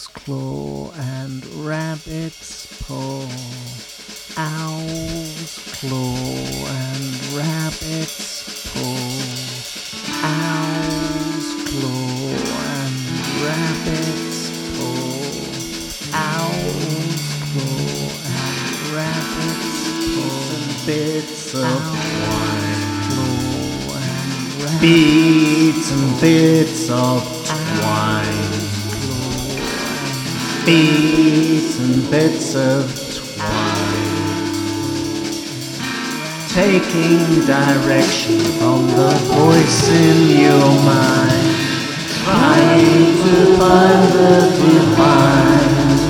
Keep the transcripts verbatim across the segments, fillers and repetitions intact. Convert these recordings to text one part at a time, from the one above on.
Owls claw and rabbits paw. Owls claw and rabbits paw. Owls claw and rabbits paw. Owls claw and rabbits paw. Bits of twine, Claw and rabbits beads and bits of twine, beads and bits of twine, taking direction from the voice in your mind, trying to find the divine.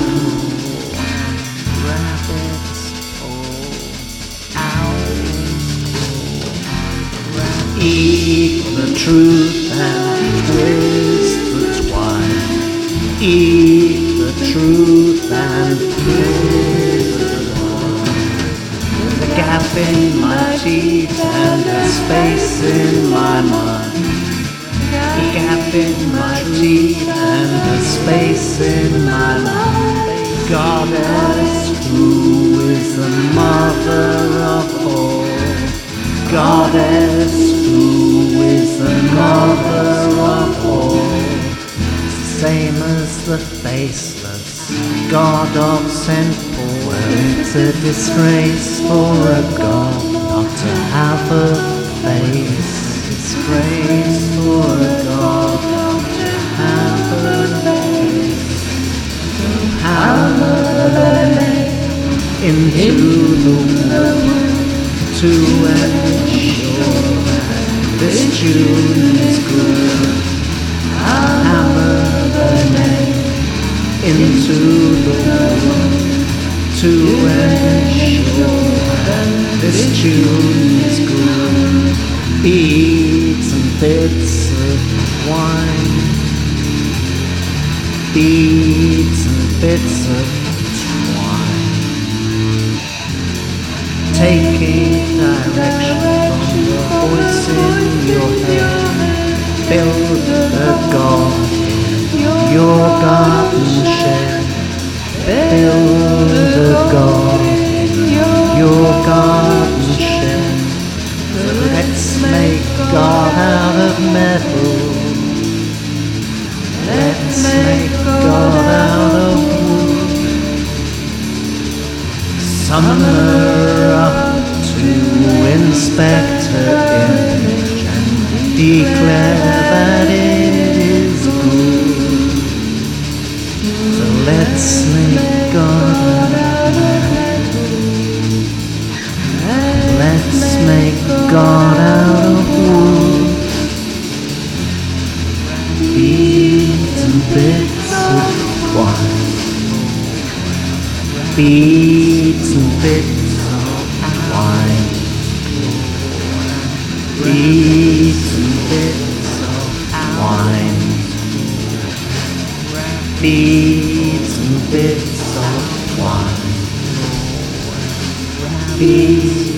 Eat the truth and twist the twine. Eat the truth and twist the twine. There's a gap in my teeth and a space in my mind. A gap in my teeth and a space in my mind. Goddess, who is the mother of all. Goddess, who is the mother of all. It's the same as the faceless God of Saint Paul. It's a disgrace for a God not to have a face. Disgrace for a God not to have a face. To hammer into the womb to ensure that this tune is good. I'll hammer the name into the womb to ensure that this tune is good. Beads and bits of wine, beads and bits of twine, taking direction from the voice in your head. Build a garden, your garden shed. Build a garden, your garden shed. So let's make God out of metal. Let's make God out of wood. Summoner up to inspect her image and declare that it is good. So let's make God out of metal. Let's make God out of wood. Beads and bits of twine, beads and bits of wine, beads and bits of wine, beads and bits of wine, beads